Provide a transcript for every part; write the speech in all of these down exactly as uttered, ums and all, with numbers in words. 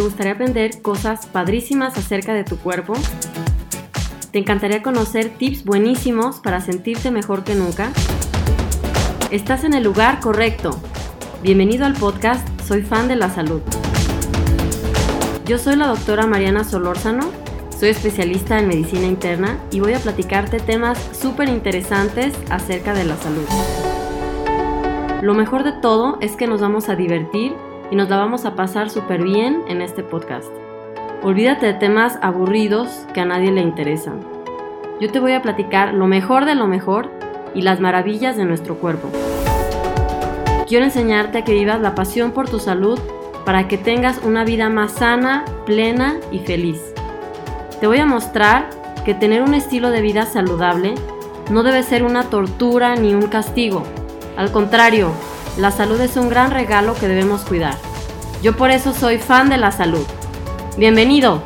gustaría aprender cosas padrísimas acerca de tu cuerpo? ¿Te encantaría conocer tips buenísimos para sentirte mejor que nunca? Estás en el lugar correcto. Bienvenido al podcast Soy Fan de la Salud. Yo soy la doctora Mariana Solórzano, soy especialista en medicina interna y voy a platicarte temas súper interesantes acerca de la salud. Lo mejor de todo es que nos vamos a divertir y nos la vamos a pasar súper bien en este podcast. Olvídate de temas aburridos que a nadie le interesan. Yo te voy a platicar lo mejor de lo mejor y las maravillas de nuestro cuerpo. Quiero enseñarte a que vivas la pasión por tu salud para que tengas una vida más sana, plena y feliz. Te voy a mostrar que tener un estilo de vida saludable no debe ser una tortura ni un castigo. Al contrario, la salud es un gran regalo que debemos cuidar. Yo por eso soy fan de la salud. ¡Bienvenido!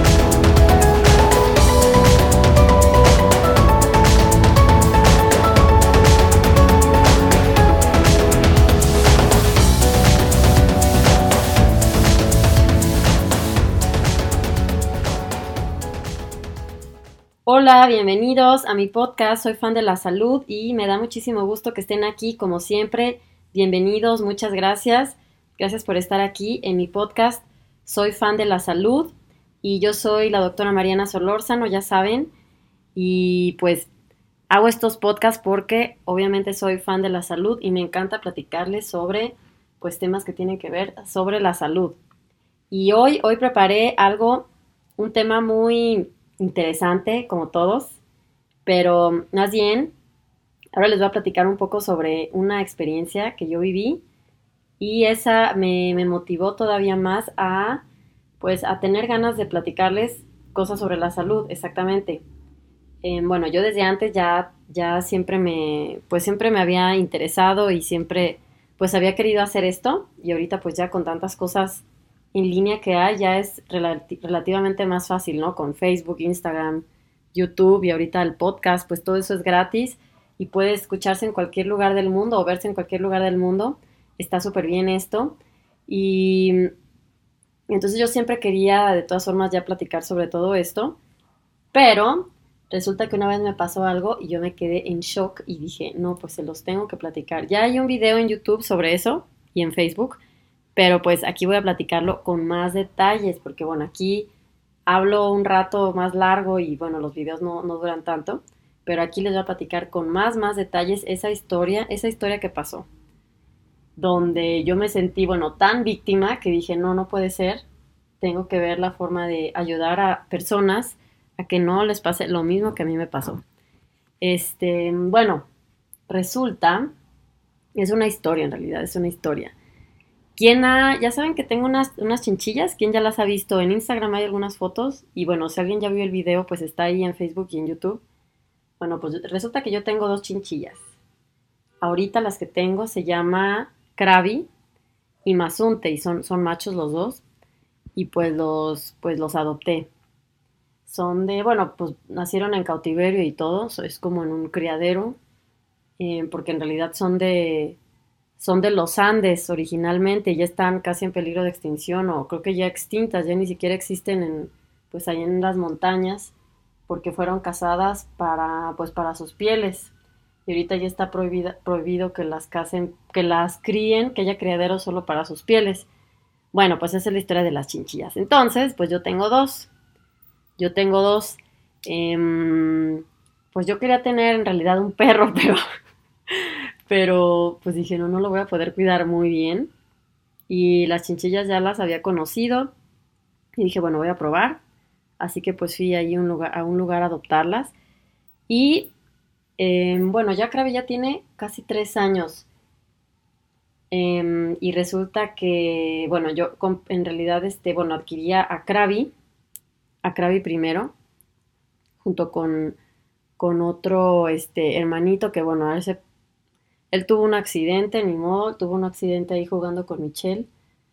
Hola, bienvenidos a mi podcast, soy fan de la salud y me da muchísimo gusto que estén aquí como siempre. Bienvenidos, muchas gracias. Gracias por estar aquí en mi podcast, soy fan de la salud y yo soy la doctora Mariana Solórzano, ya saben. Y pues hago estos podcasts porque obviamente soy fan de la salud y me encanta platicarles sobre pues temas que tienen que ver sobre la salud. Y hoy, hoy preparé algo, un tema muy interesante como todos, pero más bien ahora les voy a platicar un poco sobre una experiencia que yo viví y esa me, me motivó todavía más a pues a tener ganas de platicarles cosas sobre la salud, exactamente. Eh, bueno, yo desde antes ya, ya siempre me pues siempre me había interesado y siempre pues había querido hacer esto y ahorita pues ya con tantas cosas en línea que hay, ya es relati- relativamente más fácil, ¿no? Con Facebook, Instagram, YouTube y ahorita el podcast, pues todo eso es gratis y puede escucharse en cualquier lugar del mundo o verse en cualquier lugar del mundo. Está súper bien esto. Y entonces yo siempre quería, de todas formas, ya platicar sobre todo esto, pero resulta que una vez me pasó algo y yo me quedé en shock y dije, no, pues se los tengo que platicar. Ya hay un video en YouTube sobre eso y en Facebook, pero pues aquí voy a platicarlo con más detalles, porque bueno, aquí hablo un rato más largo y bueno, los videos no, no duran tanto, pero aquí les voy a platicar con más, más detalles esa historia, esa historia que pasó, donde yo me sentí, bueno, tan víctima que dije, no, no puede ser, tengo que ver la forma de ayudar a personas a que no les pase lo mismo que a mí me pasó. Este, bueno, resulta, es una historia en realidad, es una historia. ¿Quién ha, ya saben que tengo unas, unas chinchillas? ¿Quién ya las ha visto? En Instagram hay algunas fotos y bueno, si alguien ya vio el video, pues está ahí en Facebook y en YouTube. Bueno, pues resulta que yo tengo dos chinchillas. Ahorita las que tengo se llama Krabi y Mazunte y son, son machos los dos y pues los, pues los adopté. Son de, bueno, pues nacieron en cautiverio y todo, es como en un criadero, eh, porque en realidad son de... Son de los Andes originalmente, ya están casi en peligro de extinción o creo que ya extintas, ya ni siquiera existen en, pues ahí en las montañas porque fueron cazadas para, pues para sus pieles y ahorita ya está prohibida, prohibido que las casen, que las críen, que haya criaderos solo para sus pieles. Bueno, pues esa es la historia de las chinchillas. Entonces, pues yo tengo dos, yo tengo dos, eh, pues yo quería tener en realidad un perro, pero... Pero pues dije, no, no lo voy a poder cuidar muy bien. Y las chinchillas ya las había conocido. Y dije, bueno, voy a probar. Así que pues fui ahí un lugar, a un lugar a adoptarlas. Y eh, bueno, ya Krabi ya tiene casi tres años. Eh, y resulta que, bueno, yo en realidad, este, bueno, adquiría a Krabi, a Krabi primero, junto con, con otro este, hermanito que, bueno, a él se... Él tuvo un accidente, ni modo, tuvo un accidente ahí jugando con Michelle.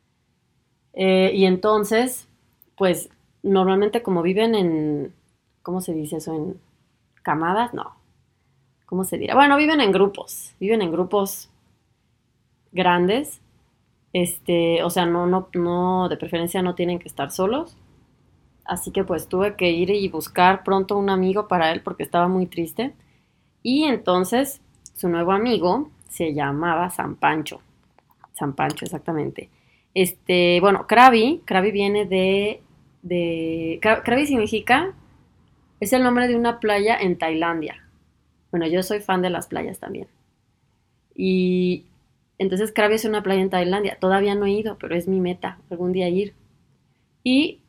Eh, y entonces, pues, normalmente como viven en, ¿cómo se dice eso? ¿En camadas? No. ¿Cómo se dirá? Bueno, viven en grupos, viven en grupos grandes. Este, o sea, no, no, no, de preferencia no tienen que estar solos. Así que pues tuve que ir y buscar pronto un amigo para él porque estaba muy triste. Y entonces su nuevo amigo se llamaba San Pancho. San Pancho, exactamente. Este, bueno, Krabi, Krabi viene de, de, Krabi significa, es el nombre de una playa en Tailandia. Bueno, yo soy fan de las playas también. Y entonces Krabi es una playa en Tailandia. Todavía no he ido, pero es mi meta, algún día ir. Y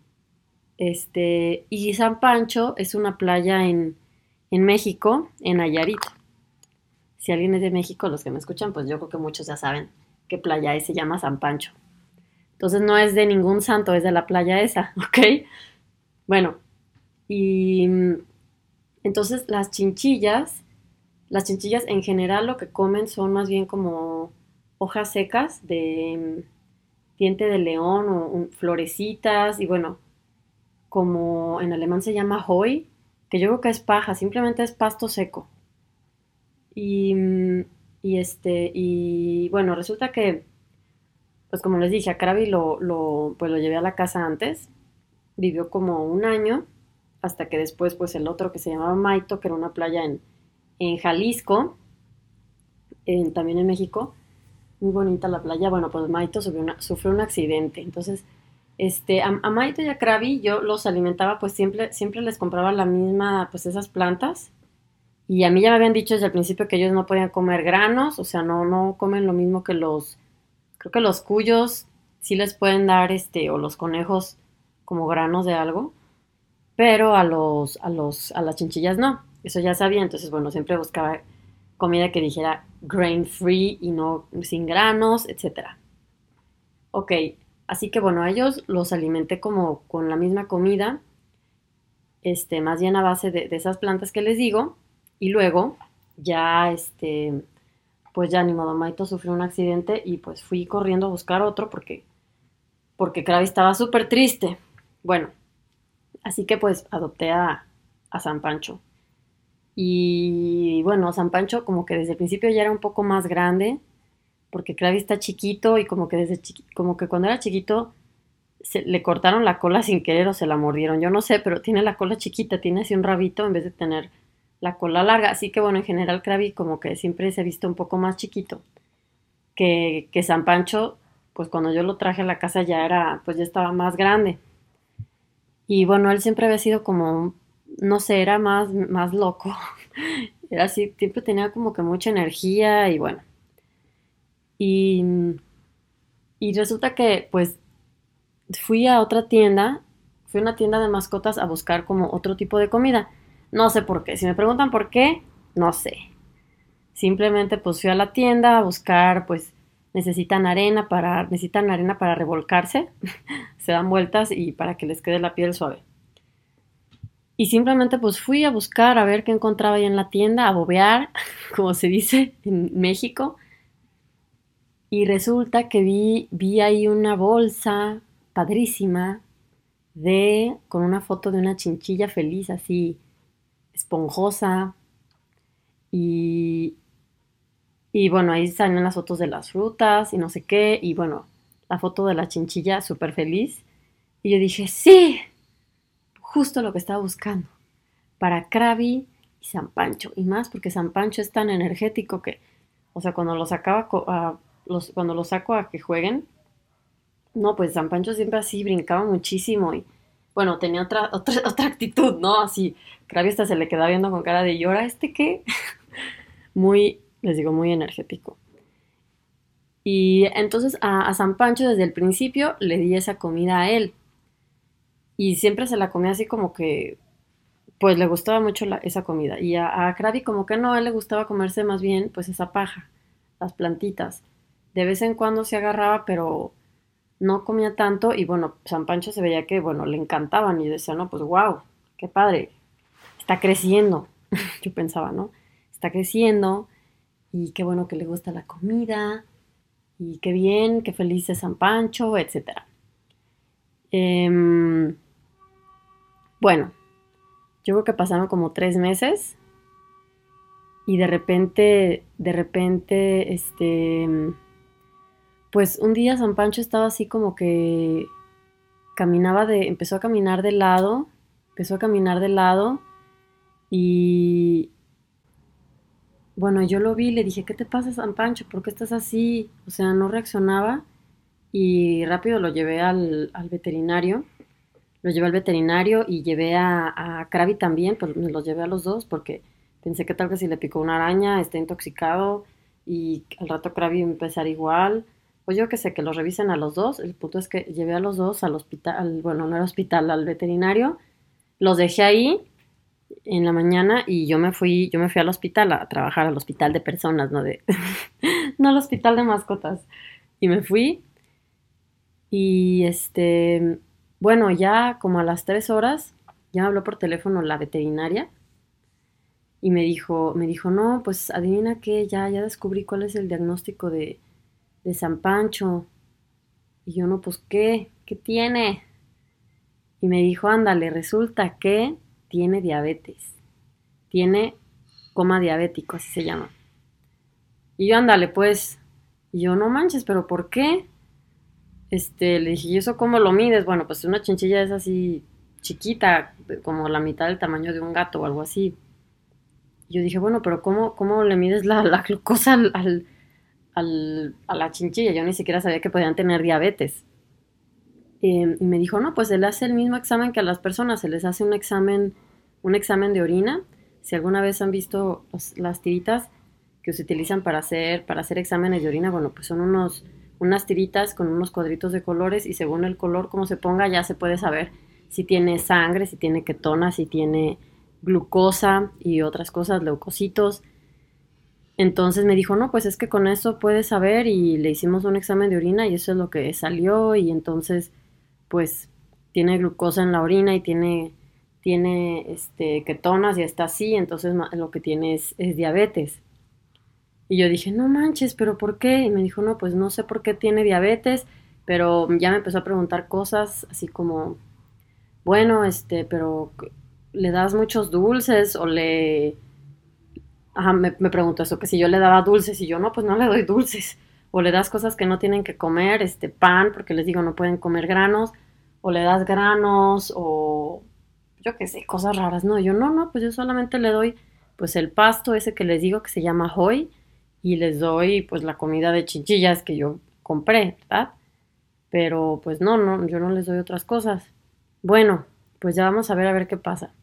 este, y San Pancho es una playa en, en México, en Nayarit. Si alguien es de México, los que me escuchan, pues yo creo que muchos ya saben qué playa es, se llama San Pancho. Entonces no es de ningún santo, es de la playa esa, ¿ok? Bueno, y mm, entonces las chinchillas, las chinchillas en general lo que comen son más bien como hojas secas de mm, diente de león o um, florecitas y bueno, como en alemán se llama Heu, que yo creo que es paja, simplemente es pasto seco. Y, mm, y este, y bueno, resulta que, pues como les dije, a Krabi lo, lo, pues lo llevé a la casa antes, vivió como un año, hasta que después, pues el otro que se llamaba Maito, que era una playa en, en Jalisco, en, también en México, muy bonita la playa, bueno, pues Maito sufrió, una, sufrió un accidente, entonces este, a, a Maito y a Krabi yo los alimentaba, pues siempre, siempre les compraba la misma, pues esas plantas. Y a mí ya me habían dicho desde el principio que ellos no podían comer granos, o sea, no, no comen lo mismo que los, creo que los cuyos sí les pueden dar, este, o los conejos como granos de algo, pero a los, a los, a las chinchillas no. Eso ya sabía, entonces bueno, siempre buscaba comida que dijera grain free y no sin granos, etcétera. Ok, así que bueno, a ellos los alimenté como con la misma comida, este, más bien a base de, de esas plantas que les digo, y luego ya, este, pues ya ni modo, Maito sufrió un accidente y pues fui corriendo a buscar otro porque, porque Krabi estaba súper triste. Bueno, así que pues adopté a, a San Pancho. Y bueno, San Pancho como que desde el principio ya era un poco más grande, porque Krabi está chiquito y como que desde chiqui- como que cuando era chiquito se, le cortaron la cola sin querer o se la mordieron. Yo no sé, pero tiene la cola chiquita, tiene así un rabito en vez de tener la cola larga. Así que bueno, en general Krabi como que siempre se ha visto un poco más chiquito que, que San Pancho, pues cuando yo lo traje a la casa ya era, pues ya estaba más grande. Y bueno, él siempre había sido como, no sé, era más, más loco. Era así, siempre tenía como que mucha energía y bueno. Y, y resulta que pues fui a otra tienda, fui a una tienda de mascotas a buscar como otro tipo de comida. No sé por qué. Si me preguntan por qué, no sé. Simplemente pues fui a la tienda a buscar, pues necesitan arena para, necesitan arena para revolcarse, se dan vueltas y para que les quede la piel suave. Y simplemente pues fui a buscar a ver qué encontraba ahí en la tienda, a bobear, como se dice en México. Y resulta que vi, vi ahí una bolsa padrísima de, con una foto de una chinchilla feliz, así esponjosa. Y, y bueno, ahí salen las fotos de las frutas y no sé qué. Y bueno, la foto de la chinchilla súper feliz. Y yo dije, sí, justo lo que estaba buscando. Para Krabi y San Pancho. Y más porque San Pancho es tan energético que, o sea, cuando lo sacaba, a, los, cuando lo saco a que jueguen, no, pues San Pancho siempre así brincaba muchísimo y, bueno, tenía otra, otra, otra actitud, ¿no? Así, Krabi hasta se le quedaba viendo con cara de llora, ¿este qué? Muy, les digo, muy energético. Y entonces a, a San Pancho desde el principio le di esa comida a él. Y siempre se la comía así como que, pues le gustaba mucho la, esa comida. Y a, a Krabi como que no, a él le gustaba comerse más bien pues esa paja, las plantitas. De vez en cuando se agarraba, pero no comía tanto y bueno, San Pancho se veía que, bueno, le encantaban y yo decía, no, pues wow, qué padre, está creciendo. Yo pensaba, ¿no? Está creciendo y qué bueno que le gusta la comida y qué bien, qué feliz es San Pancho, etcétera. Eh, bueno, yo creo que pasaron como tres meses y de repente, de repente, este, Pues un día San Pancho estaba así como que caminaba de, empezó a caminar de lado, empezó a caminar de lado y bueno, yo lo vi y le dije, ¿qué te pasa, San Pancho? ¿Por qué estás así? O sea, no reaccionaba y rápido lo llevé al, al veterinario. Lo llevé al veterinario y llevé a, a Krabi también, pues me los llevé a los dos porque pensé que tal vez si le picó una araña, está intoxicado y al rato Krabi iba a empezar igual. Pues yo que sé, que los revisen a los dos. El punto es que llevé a los dos al hospital, bueno, no al hospital, al veterinario. Los dejé ahí en la mañana y yo me fui, yo me fui al hospital a trabajar al hospital de personas, no de, no al hospital de mascotas. Y me fui y este, bueno, ya como a las tres horas, ya me habló por teléfono la veterinaria y me dijo, me dijo, no, pues adivina qué, ya, ya descubrí cuál es el diagnóstico de, de San Pancho. Y yo, no, pues, ¿qué? ¿Qué tiene? Y me dijo, ándale, resulta que tiene diabetes. Tiene coma diabético, así se llama. Y yo, ándale, pues. Y yo, no manches, ¿pero por qué? Este, le dije, ¿y eso cómo lo mides? Bueno, pues una chinchilla es así chiquita, como la mitad del tamaño de un gato o algo así. Y yo dije, bueno, pero ¿cómo, cómo le mides la, la glucosa al, al, al, a la chinchilla? Yo ni siquiera sabía que podían tener diabetes. Eh, y me dijo, no, pues se le hace el mismo examen que a las personas, se les hace un examen, un examen de orina. Si alguna vez han visto los, las tiritas que se utilizan para hacer, para hacer exámenes de orina, bueno, pues son unos, unas tiritas con unos cuadritos de colores y según el color como se ponga ya se puede saber si tiene sangre, si tiene ketonas, si tiene glucosa y otras cosas, leucocitos. Entonces me dijo, no, pues es que con eso puedes saber y le hicimos un examen de orina y eso es lo que salió y entonces pues tiene glucosa en la orina y tiene, tiene este, ketonas y está así, entonces lo que tiene es, es diabetes. Y yo dije, no manches, ¿pero por qué? Y me dijo, no, pues no sé por qué tiene diabetes, pero ya me empezó a preguntar cosas así como, bueno, este, pero ¿le das muchos dulces o le... Ajá, me, me preguntó eso, que si yo le daba dulces y yo, no, pues no le doy dulces. O le das cosas que no tienen que comer, este pan, porque les digo, no pueden comer granos, o le das granos, o yo qué sé, cosas raras. No, yo no, no, pues yo solamente le doy pues el pasto ese que les digo que se llama hoy, y les doy pues la comida de chinchillas que yo compré, ¿verdad? Pero pues no, no, yo no les doy otras cosas. Bueno, pues ya vamos a ver a ver qué pasa.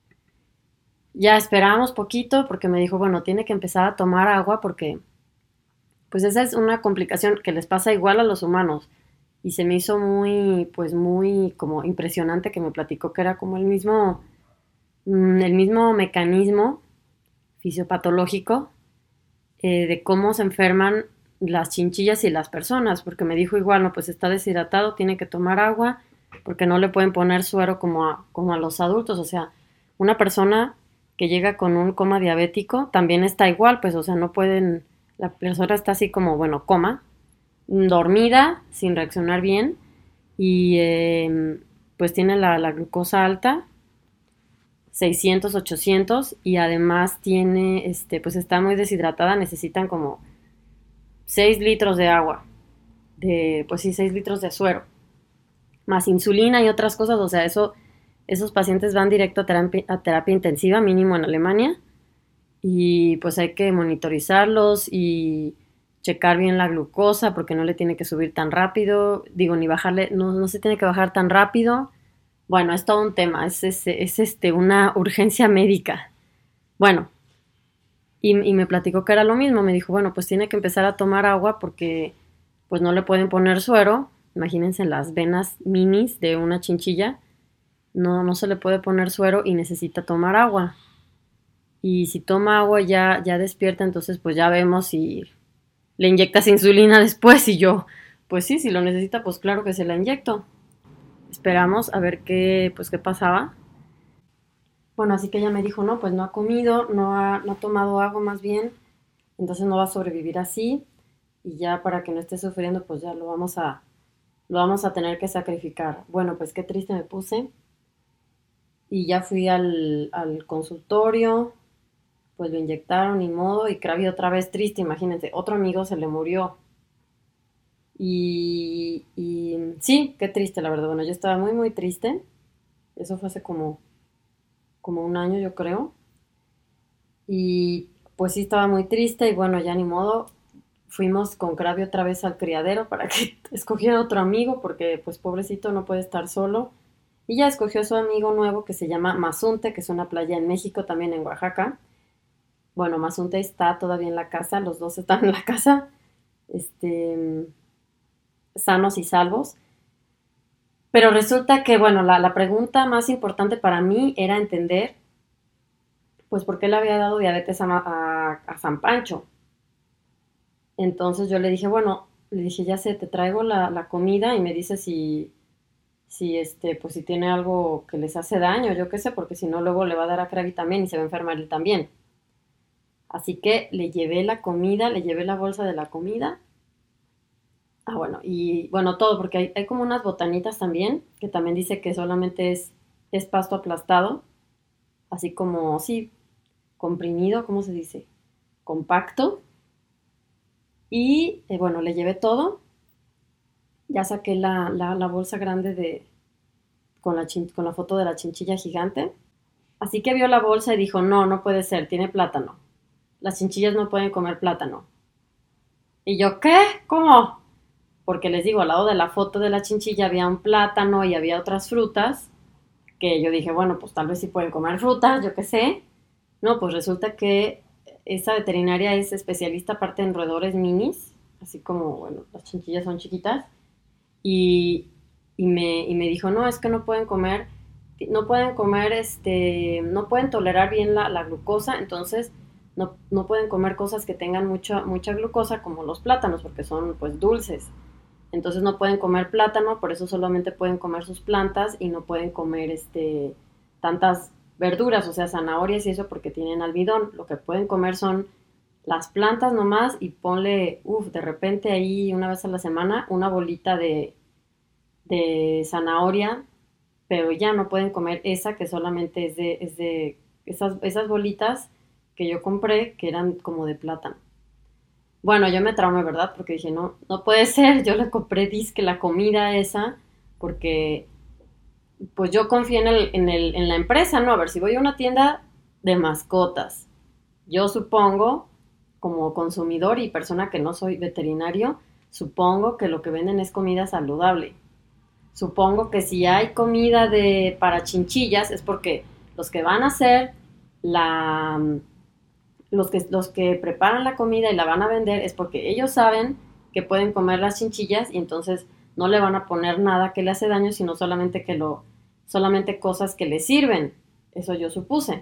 Ya esperamos poquito porque me dijo, bueno, tiene que empezar a tomar agua porque pues esa es una complicación que les pasa igual a los humanos. Y se me hizo muy, pues muy como impresionante que me platicó que era como el mismo, mm, el mismo mecanismo fisiopatológico eh, de cómo se enferman las chinchillas y las personas, porque me dijo igual, no, pues está deshidratado, tiene que tomar agua, porque no le pueden poner suero como a, como a los adultos, o sea, una persona que llega con un coma diabético también está igual, pues, o sea, no pueden, la persona está así como, bueno, coma, dormida, sin reaccionar bien, y eh, pues tiene la, la glucosa alta, seiscientos, ochocientos, y además tiene, este, pues está muy deshidratada, necesitan como seis litros de agua, de, pues sí, seis litros de suero, más insulina y otras cosas, o sea, eso, esos pacientes van directo a terapia, a terapia intensiva, mínimo en Alemania, y pues hay que monitorizarlos y checar bien la glucosa porque no le tiene que subir tan rápido, digo, ni bajarle, no, no se tiene que bajar tan rápido. Bueno, es todo un tema, es, es, es este, una urgencia médica. Bueno, y, y me platicó que era lo mismo, me dijo, bueno, pues tiene que empezar a tomar agua porque pues no le pueden poner suero, imagínense las venas minis de una chinchilla, no, no se le puede poner suero y necesita tomar agua. Y si toma agua ya, ya despierta, entonces pues ya vemos si le inyectas insulina después y yo, pues sí, si lo necesita, pues claro que se la inyecto. Esperamos a ver qué, pues qué pasaba. Bueno, así que ella me dijo, no, pues no ha comido, no ha, no ha tomado agua más bien, entonces no va a sobrevivir así y ya para que no esté sufriendo, pues ya lo vamos a, lo vamos a tener que sacrificar. Bueno, pues qué triste me puse y ya fui al, al consultorio, pues lo inyectaron ni modo y Krabi otra vez triste, imagínense, otro amigo se le murió. Y, y sí, qué triste, la verdad. Bueno, yo estaba muy, muy triste. Eso fue hace como, como un año, yo creo. Y pues sí, estaba muy triste y bueno, ya ni modo. Fuimos con Krabi otra vez al criadero para que escogiera otro amigo porque pues pobrecito no puede estar solo. Y ya escogió a su amigo nuevo que se llama Mazunte, que es una playa en México, también en Oaxaca. Bueno, Mazunte está todavía en la casa, los dos están en la casa, este, sanos y salvos. Pero resulta que, bueno, la, la pregunta más importante para mí era entender, pues, por qué le había dado diabetes a, a, a San Pancho. Entonces yo le dije, bueno, le dije, ya sé, te traigo la, la comida y me dices si, si, este, pues, si tiene algo que les hace daño, yo qué sé, porque si no, luego le va a dar a Krabi también y se va a enfermar él también. Así que le llevé la comida, le llevé la bolsa de la comida. Ah, bueno, y bueno, todo, porque hay, hay como unas botanitas también, que también dice que solamente es, es pasto aplastado, así como, sí, comprimido, ¿cómo se dice? Compacto. Y eh, bueno, le llevé todo. Ya saqué la, la, la bolsa grande de, con la, chin- con la foto de la chinchilla gigante. Así que vio la bolsa y dijo, no, no puede ser, tiene plátano. Las chinchillas no pueden comer plátano. Y yo, ¿qué? ¿Cómo? Porque les digo, al lado de la foto de la chinchilla había un plátano y había otras frutas, que yo dije, bueno, pues tal vez sí pueden comer frutas, yo qué sé. No, pues resulta que esa veterinaria es especialista aparte en roedores minis, así como, bueno, las chinchillas son chiquitas, y, y, me, y me dijo, no, es que no pueden comer, no pueden comer, este, no pueden tolerar bien la, la glucosa, entonces no, no pueden comer cosas que tengan mucha, mucha glucosa como los plátanos, porque son pues dulces. Entonces no pueden comer plátano, por eso solamente pueden comer sus plantas y no pueden comer este tantas verduras, o sea, zanahorias y eso porque tienen almidón. Lo que pueden comer son las plantas nomás y ponle, uff, de repente ahí una vez a la semana una bolita de, de zanahoria, pero ya no pueden comer esa que solamente es de, es de esas, esas bolitas que yo compré que eran como de plátano. Bueno, yo me traumé, ¿verdad? Porque dije, no, no puede ser, yo le compré disque la comida esa, porque pues yo confío en, el, en, el, en la empresa, ¿no? A ver, si voy a una tienda de mascotas, yo supongo, como consumidor y persona que no soy veterinario, supongo que lo que venden es comida saludable. Supongo que si hay comida de para chinchillas es porque los que van a hacer la los que, los que preparan la comida y la van a vender es porque ellos saben que pueden comer las chinchillas y entonces no le van a poner nada que le hace daño, sino solamente que lo, solamente cosas que le sirven. Eso yo supuse.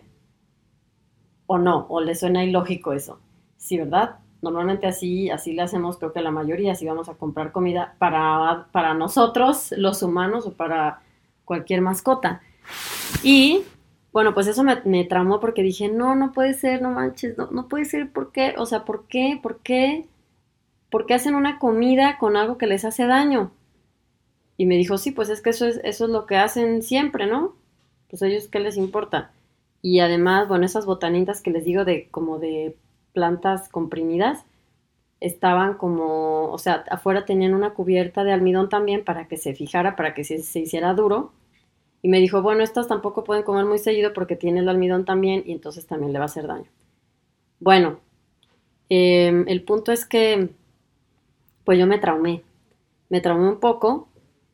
O no, o le suena ilógico eso. Sí, ¿verdad? Normalmente así, así le hacemos, creo que la mayoría, si vamos a comprar comida para, para nosotros, los humanos, o para cualquier mascota. Y bueno, pues eso me, me tramó porque dije, no, no puede ser, no manches, no, no puede ser, ¿por qué? O sea, ¿por qué? ¿Por qué? ¿Por qué hacen una comida con algo que les hace daño? Y me dijo, sí, pues es que eso es, eso es lo que hacen siempre, ¿no? Pues a ellos, ¿qué les importa? Y además, bueno, esas botanitas que les digo de como de plantas comprimidas, estaban como, o sea, afuera tenían una cubierta de almidón también para que se fijara, para que se, se hiciera duro. Y me dijo, bueno, estas tampoco pueden comer muy seguido porque tiene el almidón también y entonces también le va a hacer daño. Bueno, eh, el punto es que pues yo me traumé, me traumé un poco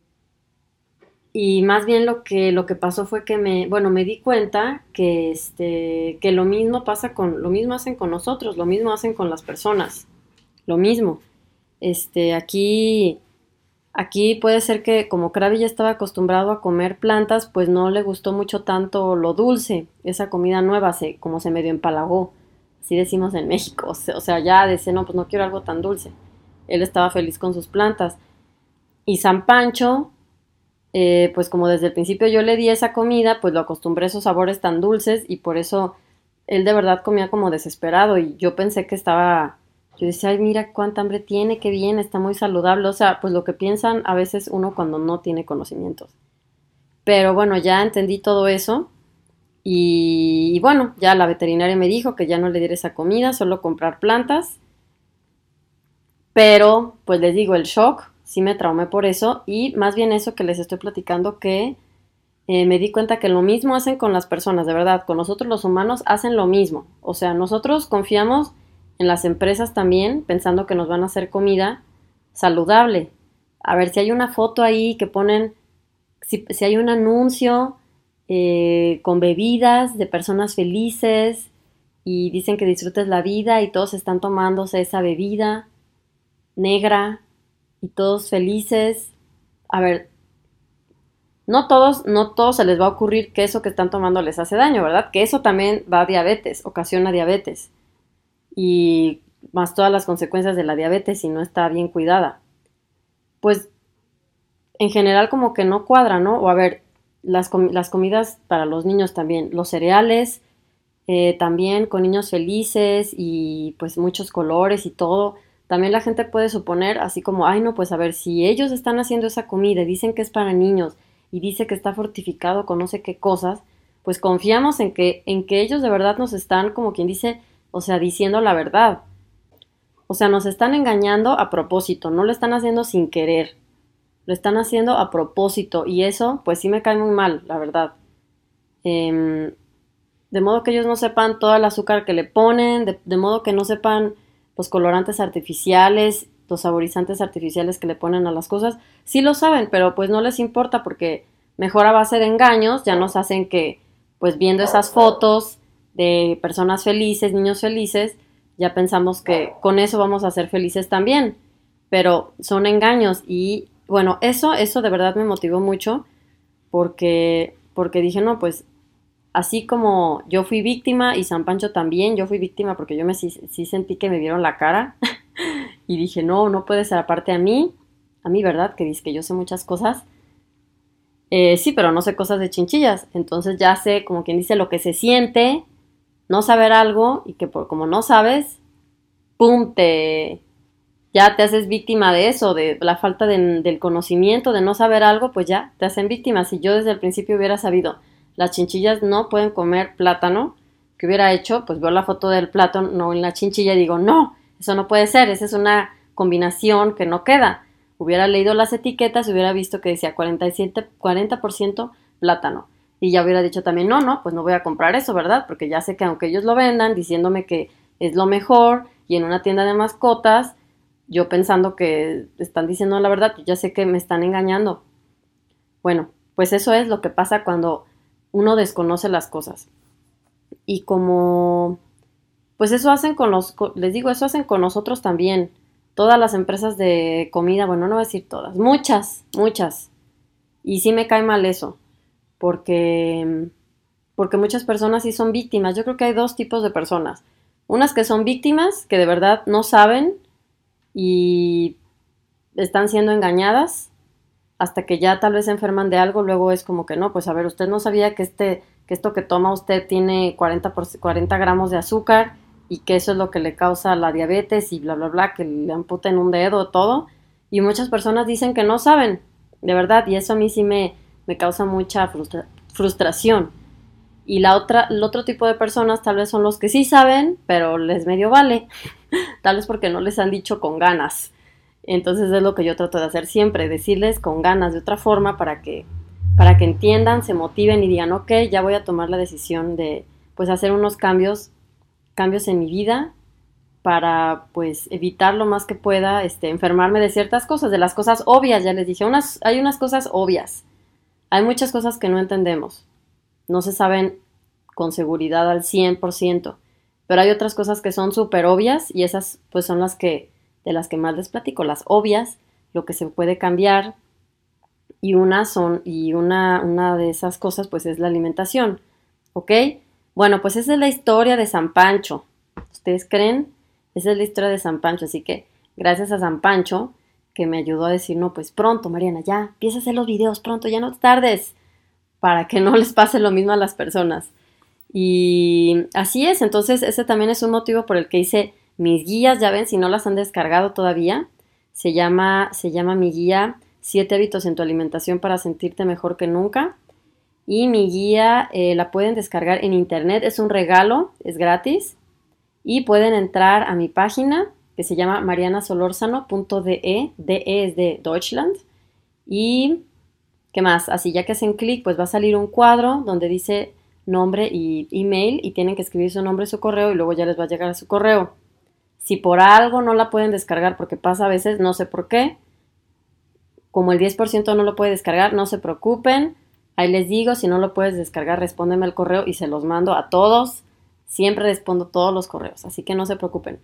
y más bien lo que, lo que pasó fue que me, bueno, me di cuenta que, este, que lo mismo pasa con, lo mismo hacen con nosotros, lo mismo hacen con las personas, lo mismo. Este, aquí Aquí puede ser que como Krabi ya estaba acostumbrado a comer plantas, pues no le gustó mucho tanto lo dulce, esa comida nueva, se, como se medio empalagó, así decimos en México, o sea, o sea, ya dice, no, pues no quiero algo tan dulce. Él estaba feliz con sus plantas. Y San Pancho, eh, pues como desde el principio yo le di esa comida, pues lo acostumbré a esos sabores tan dulces y por eso él de verdad comía como desesperado y yo pensé que estaba, yo decía, ay, mira cuánta hambre tiene, qué bien, está muy saludable, o sea, pues lo que piensan a veces uno cuando no tiene conocimientos. Pero bueno, ya entendí todo eso y, y bueno, ya la veterinaria me dijo que ya no le diera esa comida, solo comprar plantas, pero pues les digo, el shock sí me traumé por eso y más bien eso que les estoy platicando que eh, me di cuenta que lo mismo hacen con las personas, de verdad, con nosotros los humanos hacen lo mismo. O sea, nosotros confiamos en las empresas también pensando que nos van a hacer comida saludable. A ver, si hay una foto ahí que ponen, si, si hay un anuncio eh, con bebidas de personas felices y dicen que disfrutes la vida y todos están tomándose esa bebida negra y todos felices. A ver, no todos, no todos se les va a ocurrir que eso que están tomando les hace daño, ¿verdad? Que eso también va a diabetes, ocasiona diabetes. Y más todas las consecuencias de la diabetes si no está bien cuidada. Pues en general como que no cuadra, ¿no? O a ver, las, com las comidas para los niños también, los cereales, eh, también con niños felices y pues muchos colores y todo. También la gente puede suponer así como, ay no, pues a ver, si ellos están haciendo esa comida y dicen que es para niños y dice que está fortificado con no sé qué cosas, pues confiamos en que, en que ellos de verdad nos están, como quien dice, o sea, diciendo la verdad. O sea, nos están engañando a propósito, no lo están haciendo sin querer. Lo están haciendo a propósito y eso pues sí me cae muy mal, la verdad. Eh, de modo que ellos no sepan todo el azúcar que le ponen, de, de modo que no sepan los colorantes artificiales, los saborizantes artificiales que le ponen a las cosas. Sí lo saben, pero pues no les importa porque mejor a base de engaños ya nos hacen que pues viendo esas fotos de personas felices, niños felices, ya pensamos que con eso vamos a ser felices también. Pero son engaños y bueno, eso, eso de verdad me motivó mucho porque, porque dije, no, pues así como yo fui víctima y San Pancho también, yo fui víctima porque yo me sí, sí sentí que me vieron la cara y dije, no, no puede ser aparte a mí, a mí, ¿verdad? Que dice que yo sé muchas cosas. Eh, sí, pero no sé cosas de chinchillas, entonces ya sé, como quien dice, lo que se siente, no saber algo y que por, como no sabes, ¡pum! te... ya te haces víctima de eso, de la falta de, del conocimiento, de no saber algo, pues ya te hacen víctima. Si yo desde el principio hubiera sabido, las chinchillas no pueden comer plátano, ¿qué hubiera hecho? Pues veo la foto del plátano, no en la chinchilla y digo, no, eso no puede ser, esa es una combinación que no queda. Hubiera leído las etiquetas y hubiera visto que decía cuarenta y siete, cuarenta por ciento plátano. Y ya hubiera dicho también, no, no, pues no voy a comprar eso, ¿verdad? Porque ya sé que aunque ellos lo vendan diciéndome que es lo mejor y en una tienda de mascotas, yo pensando que están diciendo la verdad, ya sé que me están engañando. Bueno, pues eso es lo que pasa cuando uno desconoce las cosas. Y como, pues eso hacen con los, les digo, eso hacen con nosotros también. Todas las empresas de comida, bueno, no voy a decir todas, muchas, muchas. Y sí me cae mal eso, porque, porque muchas personas sí son víctimas. Yo creo que hay dos tipos de personas. Unas que son víctimas, que de verdad no saben y están siendo engañadas hasta que ya tal vez se enferman de algo, luego es como que no, pues a ver, usted no sabía que este, que esto que toma usted tiene cuarenta, por, cuarenta gramos de azúcar y que eso es lo que le causa la diabetes y bla, bla, bla, que le amputen un dedo, todo. Y muchas personas dicen que no saben, de verdad, y eso a mí sí me, me causa mucha frustra- frustración. Y la otra, el otro tipo de personas tal vez son los que sí saben, pero les medio vale. Tal vez porque no les han dicho con ganas. Entonces es lo que yo trato de hacer siempre, decirles con ganas de otra forma para que, para que entiendan, se motiven y digan, ok, ya voy a tomar la decisión de pues hacer unos cambios, cambios en mi vida para pues evitar lo más que pueda este, enfermarme de ciertas cosas, de las cosas obvias, ya les dije, unas, hay unas cosas obvias, hay muchas cosas que no entendemos, no se saben con seguridad al cien por ciento, pero hay otras cosas que son súper obvias y esas pues son las que, de las que más les platico, las obvias, lo que se puede cambiar y una son, y una, una de esas cosas pues es la alimentación, ¿ok? Bueno, pues esa es la historia de San Pancho, ¿ustedes creen? Esa es la historia de San Pancho, así que gracias a San Pancho que me ayudó a decir, no, pues pronto, Mariana, ya, empieza a hacer los videos pronto, ya no te tardes, para que no les pase lo mismo a las personas. Y así es, entonces ese también es un motivo por el que hice mis guías, ya ven, si no las han descargado todavía, se llama, se llama mi guía siete hábitos en tu alimentación para sentirte mejor que nunca. Y mi guía eh, la pueden descargar en internet, es un regalo, es gratis. Y pueden entrar a mi página que se llama mariana solórzano punto de, de es de Deutschland. Y, ¿qué más? Así ya que hacen clic, pues va a salir un cuadro donde dice nombre y email y tienen que escribir su nombre y su correo y luego ya les va a llegar a su correo. Si por algo no la pueden descargar, porque pasa a veces, no sé por qué, como el diez por ciento no lo puede descargar, no se preocupen. Ahí les digo, si no lo puedes descargar, respóndeme al correo y se los mando a todos. Siempre respondo todos los correos, así que no se preocupen.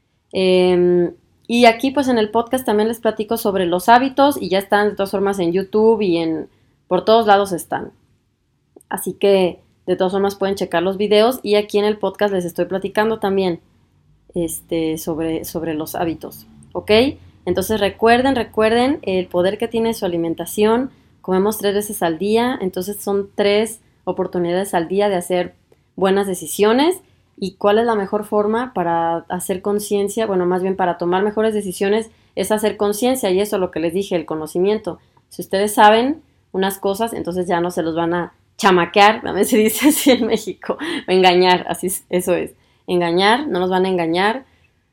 Eh, y aquí pues en el podcast también les platico sobre los hábitos y ya están de todas formas en YouTube y en por todos lados están. Así que de todas formas pueden checar los videos y aquí en el podcast les estoy platicando también este, sobre, sobre los hábitos, ¿ok? Entonces recuerden, recuerden el poder que tiene su alimentación. Comemos tres veces al día, entonces son tres oportunidades al día de hacer buenas decisiones. ¿Y cuál es la mejor forma para hacer conciencia? Bueno, más bien para tomar mejores decisiones es hacer conciencia y eso es lo que les dije, el conocimiento. Si ustedes saben unas cosas, entonces ya no se los van a chamaquear, también se dice así en México, o engañar, así es, eso es, engañar, no nos van a engañar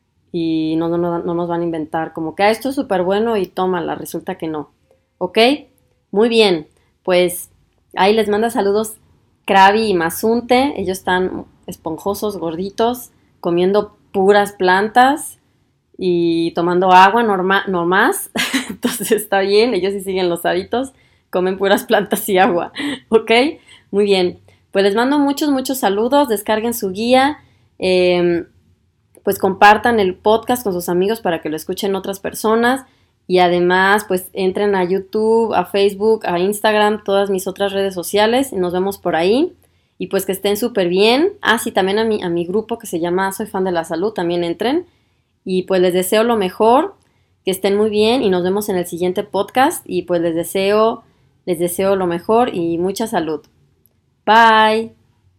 y no, no, no, no nos van a inventar como que ah, esto es súper bueno y tómala, resulta que no, ¿ok? Muy bien, pues ahí les manda saludos Krabi y Mazunte, ellos están esponjosos, gorditos, comiendo puras plantas y tomando agua norma, no más, entonces está bien, ellos sí siguen los hábitos, comen puras plantas y agua, ¿ok? Muy bien, pues les mando muchos, muchos saludos, descarguen su guía, eh, pues compartan el podcast con sus amigos para que lo escuchen otras personas y además pues entren a YouTube, a Facebook, a Instagram, todas mis otras redes sociales y nos vemos por ahí. Y pues que estén súper bien. Ah, sí, también a mi, a mi grupo que se llama Soy Fan de la Salud, también entren. Y pues les deseo lo mejor, que estén muy bien y nos vemos en el siguiente podcast. Y pues les deseo, les deseo lo mejor y mucha salud. Bye.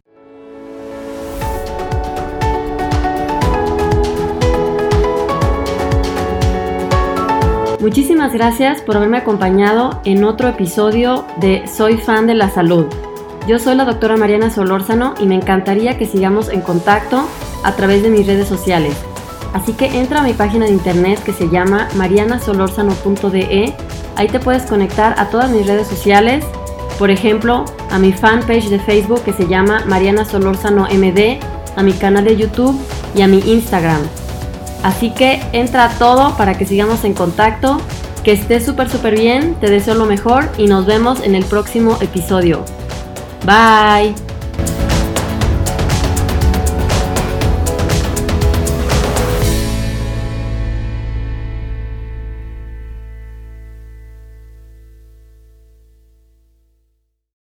Muchísimas gracias por haberme acompañado en otro episodio de Soy Fan de la Salud. Yo soy la doctora Mariana Solórzano y me encantaría que sigamos en contacto a través de mis redes sociales. Así que entra a mi página de internet que se llama mariana solórzano punto de. Ahí te puedes conectar a todas mis redes sociales, por ejemplo, a mi fanpage de Facebook que se llama Mariana Solórzano M D, a mi canal de YouTube y a mi Instagram. Así que entra a todo para que sigamos en contacto. Que estés súper súper bien, te deseo lo mejor y nos vemos en el próximo episodio. Bye.